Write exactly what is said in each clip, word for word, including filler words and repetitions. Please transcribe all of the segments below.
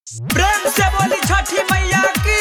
प्रेम से बोली छठी मैया की।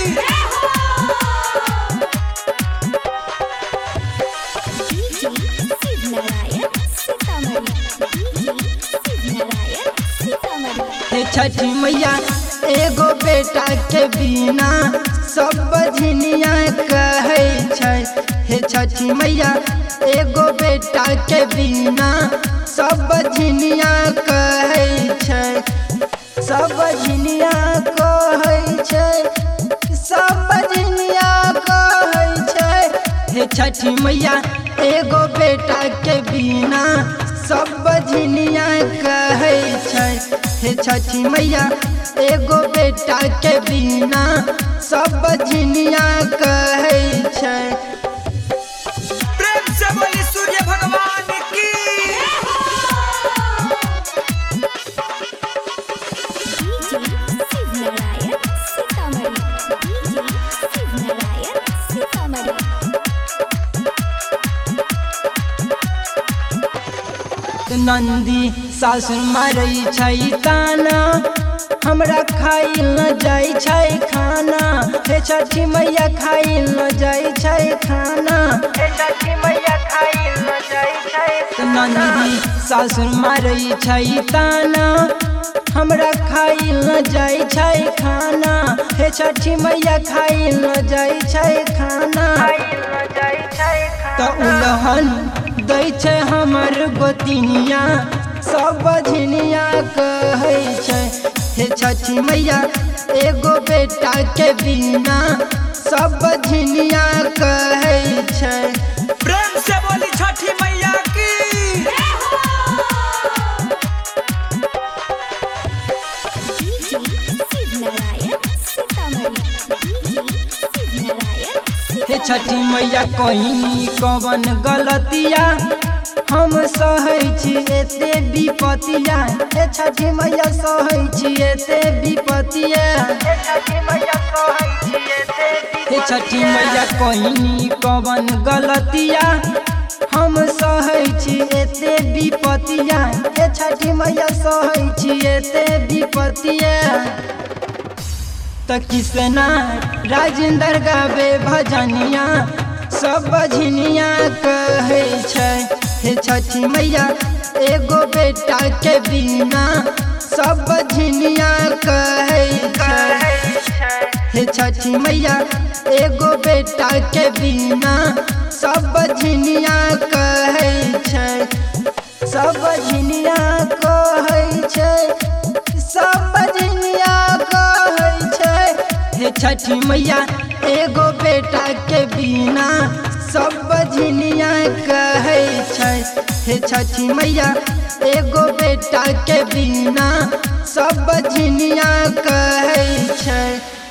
हे छठी मैया एगो बेटा के बिना सब बझनिया कहै छै। हे छठी मैया एगो बेटा के बिना सब बझनिया कहै छै। सब बझनिया कहै छै, सब बझनिया कहै छै। हे छठी मैया एगो बेटा के बिना सब बझनिया कहै छै। हे छठी मैया एगो बेटा के बिना सब बझनिया कहै छै। प्रेम से बोली सूर्य भगवान की। नंदी सासुर मारै छै ताना, हमरा खाइल न जाइ छै खाना। हे छठी मैया खाइल न जाइ छै खाना। हे छठी मैया खाइल न जाइ छै। नंदी सासुर मारै छै ताना, हमरा खाइल न जाइ छै खाना। हे छठी मैया खाइल न जाइ छै खाना। त उलहन दै छै हमर गोतिनिया सब बझनिया कहै छै। हे छठी मैया एगो बेटा के बिना सब बझनिया कहै छै। प्रेम से बोली छठी मैया की। हे छठी मैया कहीं कवन गलतिया हम सहै छी एते विपतिया। हे छठी मैया सहै छी एते विपतिया। हे छठी मैया सहै छी एते विपतिया। हे छठी मैया कहीं कवन गलतिया हम सहै छी एते विपतिया। हे छठी मैया सहै छी एते विपतिया। त किसना राजेंद्र गावे भजनिया सब बझनिया कहै छै। हे छठी मैया एगो बेटा के बिना सब बझनिया कहै छै। हे छठी मैया एगो बेटा के बिना सब बझनिया कहै छै। सब बझनिया कहै छै, सब बझनिया कहै छै। हे छठी मैया एगो बेटा के बिना सब बझनिया कहै छै। हे छठी मैया एगो बेटा के बिना सब बझनिया कहै छै।